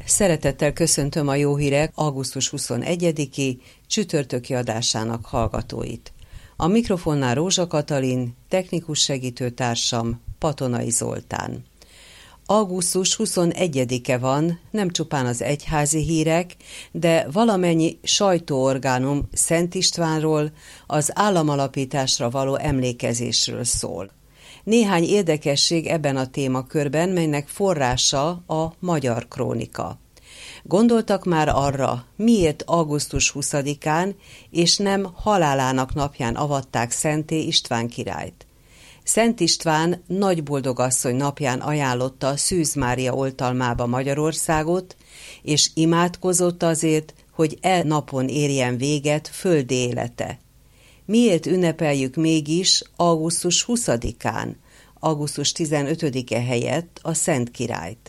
Szeretettel köszöntöm a Jó Hírek augusztus 21-i csütörtöki adásának hallgatóit. A mikrofonnál Rózsa Katalin, technikus segítőtársam Patonai Zoltán. Augusztus 21-e van, nem csupán az egyházi hírek, de valamennyi sajtóorgánum Szent Istvánról, az államalapításra való emlékezésről szól. Néhány érdekesség ebben a témakörben, melynek forrása a Magyar Krónika. Gondoltak már arra, miért augusztus 20-án és nem halálának napján avatták szentté István királyt? Szent István Nagyboldogasszony napján ajánlotta Szűz Mária oltalmába Magyarországot, és imádkozott azért, hogy napon érjen véget földi élete. Miért ünnepeljük mégis augusztus 20-án, augusztus 15-e helyett a Szent Királyt?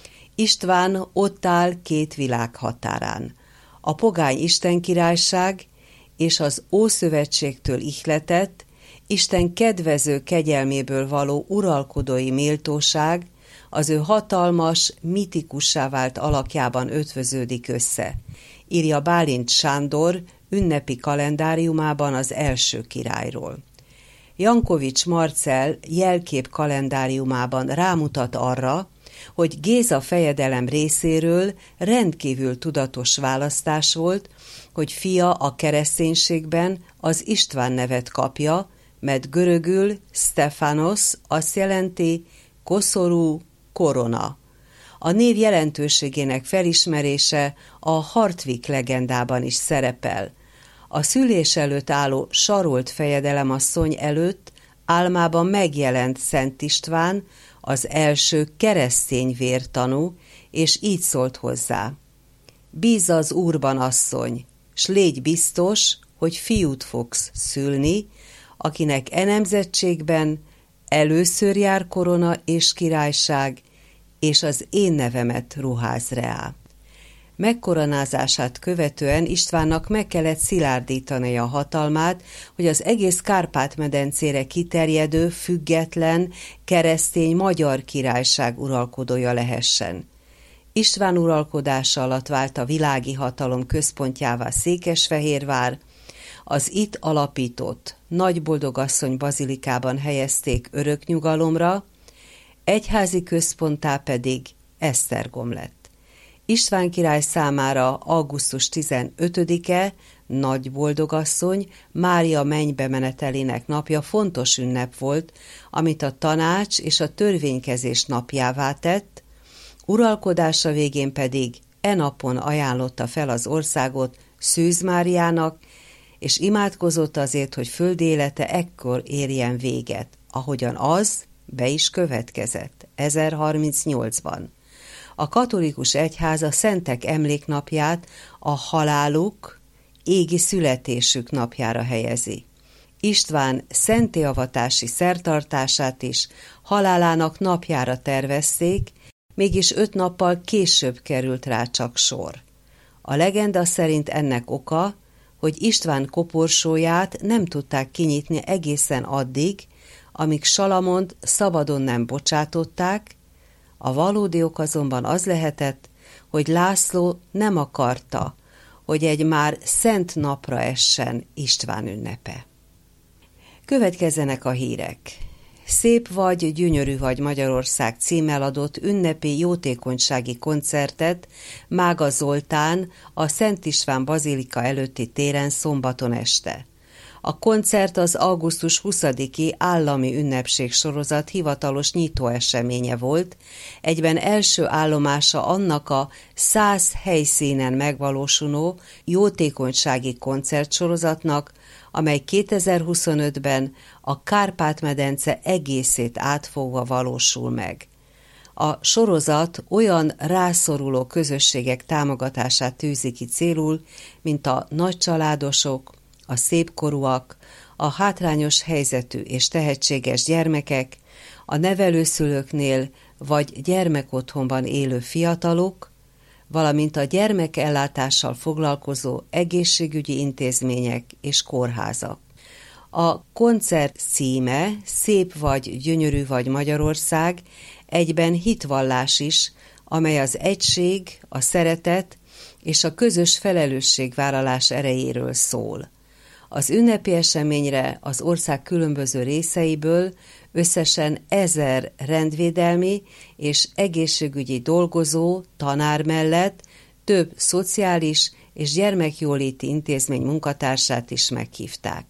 István ott áll két világ határán, a pogány istenkirályság és az Ószövetségtől ihletett, Isten kedvező kegyelméből való uralkodói méltóság az ő hatalmas, mitikussá vált alakjában ötvöződik össze, írja Bálint Sándor ünnepi kalendáriumában az első királyról. Jankovics Marcell jelkép kalendáriumában rámutat arra, hogy Géza fejedelem részéről rendkívül tudatos választás volt, hogy fia a kereszténységben az István nevet kapja, mert görögül Stefanos azt jelenti koszorú, korona. A név jelentőségének felismerése a Hartwig legendában is szerepel. A szülés előtt álló sarolt fejedelemasszony előtt álmában megjelent Szent István, az első keresztény vértanú, és így szólt hozzá: bízz az Úrban, asszony, s légy biztos, hogy fiút fogsz szülni, akinek nemzetségben először jár korona és királyság, és az én nevemet ruház reá. Megkoronázását követően Istvánnak meg kellett szilárdítania a hatalmát, hogy az egész Kárpát-medencére kiterjedő, független, keresztény magyar királyság uralkodója lehessen. István uralkodása alatt vált a világi hatalom központjává Székesfehérvár, az itt alapított Nagyboldogasszony bazilikában helyezték örök nyugalomra, egyházi központtá pedig Esztergom lett. István király számára augusztus 15-e, Nagyboldogasszony, Mária mennybe menetelének napja fontos ünnep volt, amit a tanács és a törvénykezés napjává tett, uralkodása végén pedig napon ajánlotta fel az országot Szűz Máriának, és imádkozott azért, hogy földi élete ekkor érjen véget, ahogyan az be is következett 1038-ban. A katolikus egyház a szentek emléknapját a haláluk, égi születésük napjára helyezi. István szentélyavatási szertartását is halálának napjára tervezték, mégis 5 nappal később került rá csak sor. A legenda szerint ennek oka, hogy István koporsóját nem tudták kinyitni egészen addig, amíg Salamont szabadon nem bocsátották. A valódi ok azonban az lehetett, hogy László nem akarta, hogy egy már szent napra essen István ünnepe. Következzenek a hírek. Szép vagy, gyönyörű vagy Magyarország címmel adott ünnepi jótékonysági koncertet Mága Zoltán a Szent István bazilika előtti téren szombaton este. A koncert az augusztus 20-i állami ünnepségsorozat hivatalos nyitóeseménye volt, egyben első állomása annak a 100 helyszínen megvalósuló jótékonysági koncertsorozatnak, amely 2025-ben a Kárpát-medence egészét átfogva valósul meg. A sorozat olyan rászoruló közösségek támogatását tűzi ki célul, mint a nagycsaládosok, a szépkorúak, a hátrányos helyzetű és tehetséges gyermekek, a nevelőszülőknél vagy gyermekotthonban élő fiatalok, valamint a gyermekellátással foglalkozó egészségügyi intézmények és kórházak. A koncert címe Szép vagy, gyönyörű vagy Magyarország, egyben hitvallás is, amely az egység, a szeretet és a közös felelősségvállalás erejéről szól. Az ünnepi eseményre az ország különböző részeiből összesen 1000 rendvédelmi és egészségügyi dolgozó, tanár mellett több szociális és gyermekjóléti intézmény munkatársát is meghívták.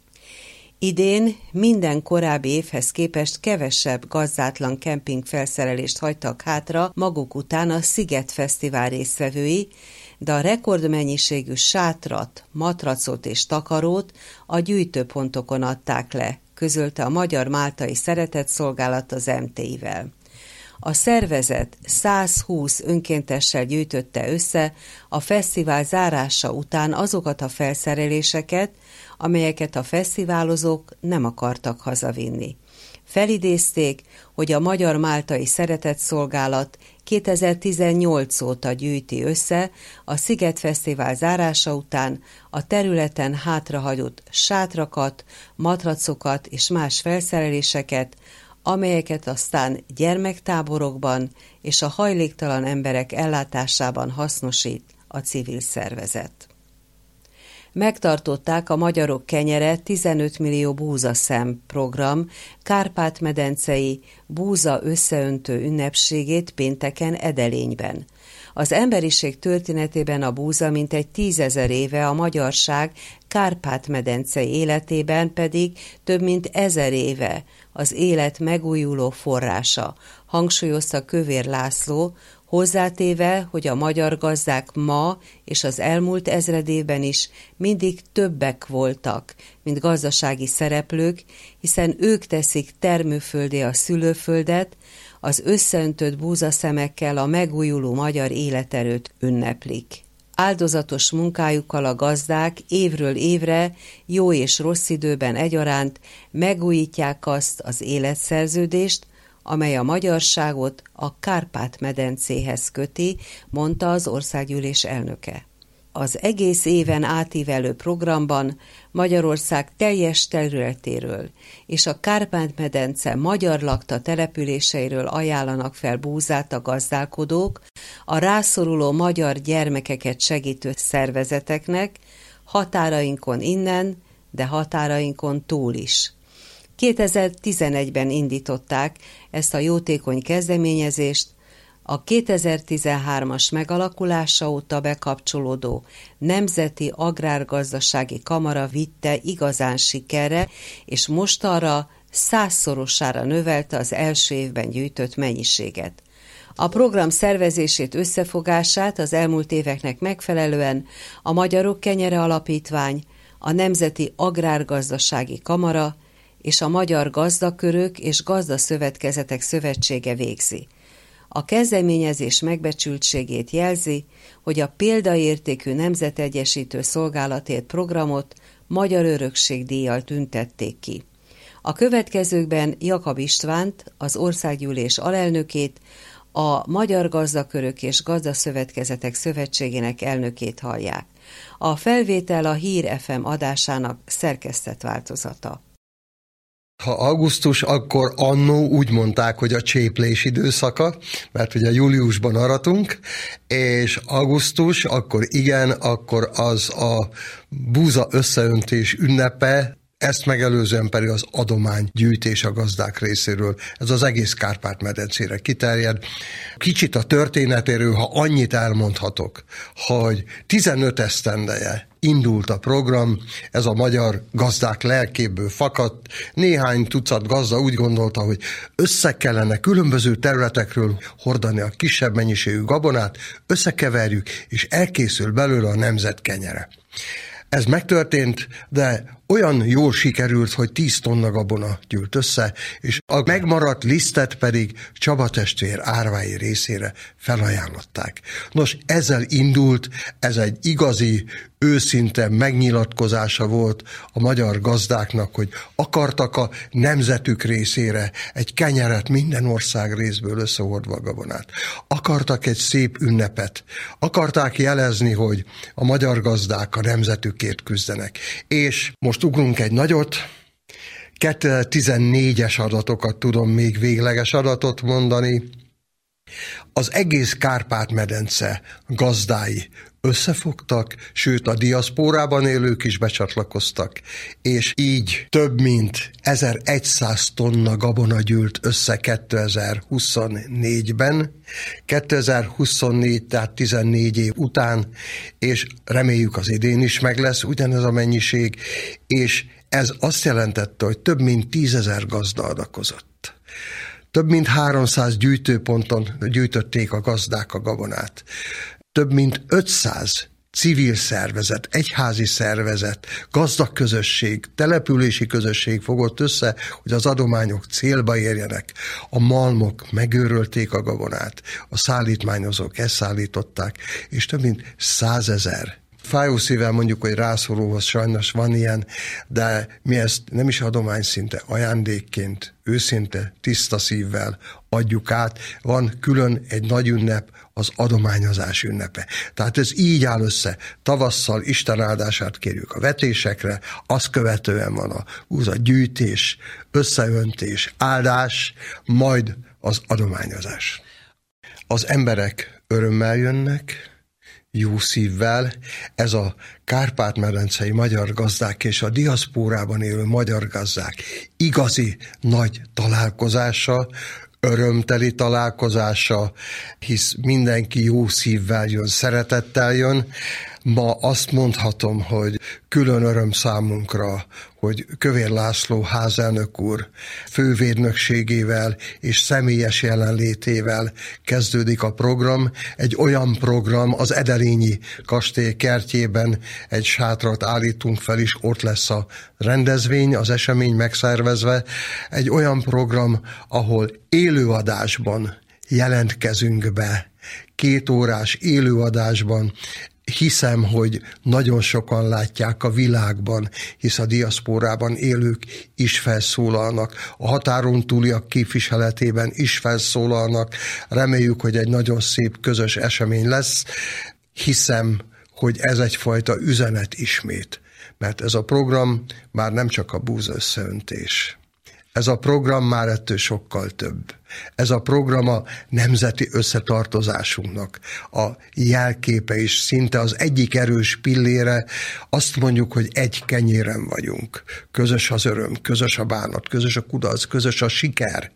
Idén minden korábbi évhez képest kevesebb gazdátlan kemping felszerelést hagytak hátra maguk után a Sziget Fesztivál résztvevői, de a rekordmennyiségű sátrat, matracot és takarót a gyűjtőpontokon adták le, közölte a Magyar-Máltai Szeretetszolgálat az MTI-vel. A szervezet 120 önkéntessel gyűjtötte össze a fesztivál zárása után azokat a felszereléseket, amelyeket a fesztiválozók nem akartak hazavinni. Felidézték, hogy a Magyar-Máltai Szeretetszolgálat 2018 óta gyűjti össze a Sziget Fesztivál zárása után a területen hátrahagyott sátrakat, matracokat és más felszereléseket, amelyeket aztán gyermektáborokban és a hajléktalan emberek ellátásában hasznosít a civil szervezet. Megtartották a Magyarok Kenyere 15 millió búzaszem program Kárpát-medencei búza összeöntő ünnepségét pénteken Edelényben. Az emberiség történetében a búza mintegy 10 000 éve, a magyarság Kárpát-medencei életében pedig több mint 1000 éve az élet megújuló forrása, hangsúlyozta Kövér László, hozzátéve, hogy a magyar gazdák ma és az elmúlt ezredében is mindig többek voltak, mint gazdasági szereplők, hiszen ők teszik termőföldé a szülőföldet, az összeöntött búzaszemekkel a megújuló magyar életerőt ünneplik. Áldozatos munkájukkal a gazdák évről évre, jó és rossz időben egyaránt megújítják azt az életszerződést, amely a magyarságot a Kárpát-medencéhez köti, mondta az országgyűlés elnöke. Az egész éven átívelő programban Magyarország teljes területéről és a Kárpát-medence magyar lakta településeiről ajánlanak fel búzát a gazdálkodók, a rászoruló magyar gyermekeket segítő szervezeteknek, határainkon innen, de határainkon túl is. 2011-ben indították ezt a jótékony kezdeményezést, a 2013-as megalakulása óta bekapcsolódó Nemzeti Agrárgazdasági Kamara vitte igazán sikerre, és mostanra 100-szorosára növelte az első évben gyűjtött mennyiséget. A program szervezését, összefogását az elmúlt éveknek megfelelően a Magyarok Kenyere Alapítvány, a Nemzeti Agrárgazdasági Kamara és a Magyar Gazdakörök és Gazdaszövetkezetek Szövetsége végzi. A kezdeményezés megbecsültségét jelzi, hogy a példaértékű nemzetegyesítő szolgálatért programot Magyar Örökség-díjjal tüntették ki. A következőkben Jakab Istvánt, az országgyűlés alelnökét, a Magyar Gazdakörök és Gazdaszövetkezetek Szövetségének elnökét hallják. A felvétel a Hír FM adásának szerkesztett változata. Ha augusztus, akkor annó úgy mondták, hogy a cséplés időszaka, mert ugye júliusban aratunk, és augusztus, akkor igen, akkor az a búza összeöntés ünnepe, ezt megelőzően pedig az adománygyűjtés a gazdák részéről. Ez az egész Kárpát-medencére kiterjed. Kicsit a történetéről, ha annyit elmondhatok, hogy 15 esztendeje indult a program, ez a magyar gazdák lelkéből fakadt. Néhány tucat gazda úgy gondolta, hogy össze kellene különböző területekről hordani a kisebb mennyiségű gabonát, összekeverjük, és elkészül belőle a nemzet kenyere. Ez megtörtént, de olyan jól sikerült, hogy 10 tonna gabona gyűlt össze, és a megmaradt lisztet pedig Csaba testvér árvái részére felajánlották. Nos, ezzel indult, ez egy igazi, őszinte megnyilatkozása volt a magyar gazdáknak, hogy akartak a nemzetük részére egy kenyeret minden ország részből összehordva a gabonát. Akartak egy szép ünnepet. Akarták jelezni, hogy a magyar gazdák a nemzetükért küzdenek. És most ugrunk egy nagyot, 2014-es adatokat tudom még végleges adatot mondani. Az egész Kárpát-medence gazdái összefogtak, sőt a diaszpórában élők is becsatlakoztak, és így több mint 1100 tonna gabona gyűlt össze 2024-ben, 2024, tehát 14 év után, és reméljük az idén is meg lesz ugyanez a mennyiség, és ez azt jelentette, hogy több mint 10 000 gazda adakozott. Több mint 300 gyűjtőponton gyűjtötték a gazdák a gabonát. Több mint 500 civil szervezet, egyházi szervezet, gazdaközösség, települési közösség fogott össze, hogy az adományok célba érjenek. A malmok megőrölték a gabonát, a szállítmányozók ezt szállították, és több mint 100 000. Fájó szívvel mondjuk, hogy rászorulóhoz sajnos van ilyen, de mi ezt nem is adomány szinte, ajándékként, őszinte, tiszta szívvel adjuk át. Van külön egy nagy ünnep, az adományozás ünnepe. Tehát ez így áll össze. Tavasszal Isten áldását kérjük a vetésekre, azt követően van a gyűjtés, összeöntés, áldás, majd az adományozás. Az emberek örömmel jönnek, jó szívvel, ez a kárpát-medencei magyar gazdák és a diaszpórában élő magyar gazdák igazi nagy találkozása, örömteli találkozása, hisz mindenki jó szívvel jön, szeretettel jön. Ma azt mondhatom, hogy külön öröm számunkra, hogy Kövér László házelnök úr fővédnökségével és személyes jelenlétével kezdődik a program. Egy olyan program, az Edelényi kastély kertjében egy sátrat állítunk fel, és ott lesz a rendezvény, az esemény megszervezve. Egy olyan program, ahol élőadásban jelentkezünk be, 2 órás élőadásban. Hiszem, hogy nagyon sokan látják a világban, hisz a diaszpórában élők is felszólalnak, a határon túliak képviseletében is felszólalnak. Reméljük, hogy egy nagyon szép közös esemény lesz. Hiszem, hogy ez egyfajta üzenet ismét, mert ez a program már nem csak a búza összeöntés. Ez a program már ettől sokkal több. Ez a program a nemzeti összetartozásunknak a jelképe is, szinte az egyik erős pillére. Azt mondjuk, hogy egy kenyéren vagyunk. Közös az öröm, közös a bánat, közös a kudarc, közös a siker.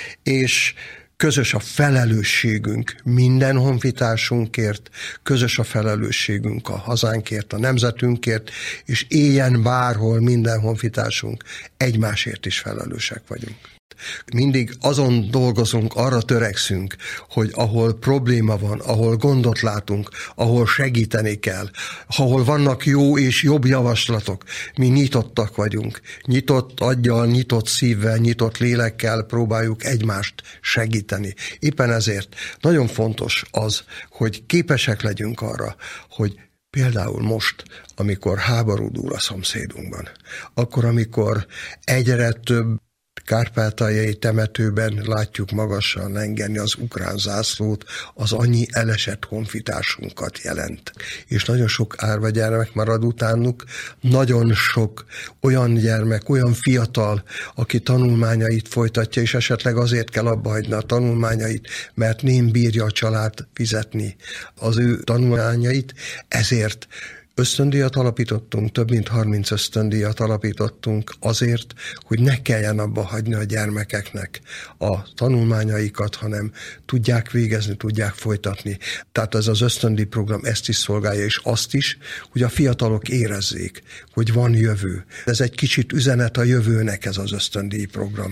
És közös a felelősségünk minden honfitársunkért, közös a felelősségünk a hazánkért, a nemzetünkért, és éljen bárhol minden honfitársunk, egymásért is felelősek vagyunk. Mindig azon dolgozunk, arra törekszünk, hogy ahol probléma van, ahol gondot látunk, ahol segíteni kell, ahol vannak jó és jobb javaslatok, mi nyitottak vagyunk. Nyitott aggyal, nyitott szívvel, nyitott lélekkel próbáljuk egymást segíteni. Éppen ezért nagyon fontos az, hogy képesek legyünk arra, hogy például most, amikor háború dúl a szomszédunkban, akkor, amikor egyre több kárpátaljai temetőben látjuk magasan lengetni az ukrán zászlót, az annyi elesett honfitársunkat jelent. És nagyon sok árva gyermek marad utánuk, nagyon sok olyan gyermek, olyan fiatal, aki tanulmányait folytatja, és esetleg azért kell abba hagyni a tanulmányait, mert nem bírja a család fizetni az ő tanulmányait, ezért ösztöndíjat alapítottunk, több mint 30 ösztöndíjat alapítottunk azért, hogy ne kelljen abba hagyni a gyermekeknek a tanulmányaikat, hanem tudják végezni, tudják folytatni. Tehát ez az ösztöndíj program ezt is szolgálja, és azt is, hogy a fiatalok érezzék, hogy van jövő. Ez egy kicsit üzenet a jövőnek, ez az ösztöndíj program.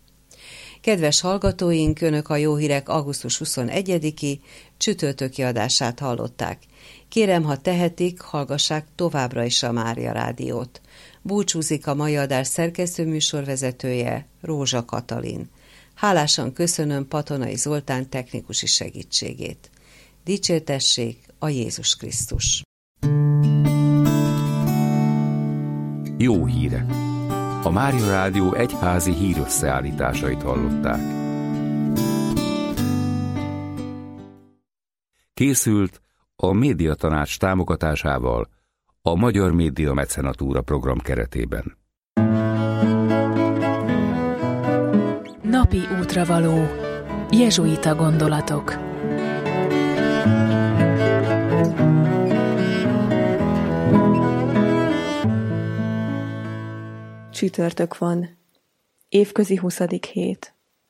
Kedves hallgatóink, Önök a Jó Hírek augusztus 21-i csütörtöki adását hallották. Kérem, ha tehetik, hallgassák továbbra is a Mária Rádiót. Búcsúzik a mai adás szerkesztőműsorvezetője, Rózsa Katalin. Hálásan köszönöm Patonai Zoltán technikusi segítségét. Dicsértessék a Jézus Krisztus! Jó hírek! A Mária Rádió egyházi hírösszeállításait hallották. Készült a Médiatanács támogatásával a Magyar Média Mecenatúra program keretében. Napi útravaló. Jezsuita gondolatok. Csütörtök van. Évközi 20. hét.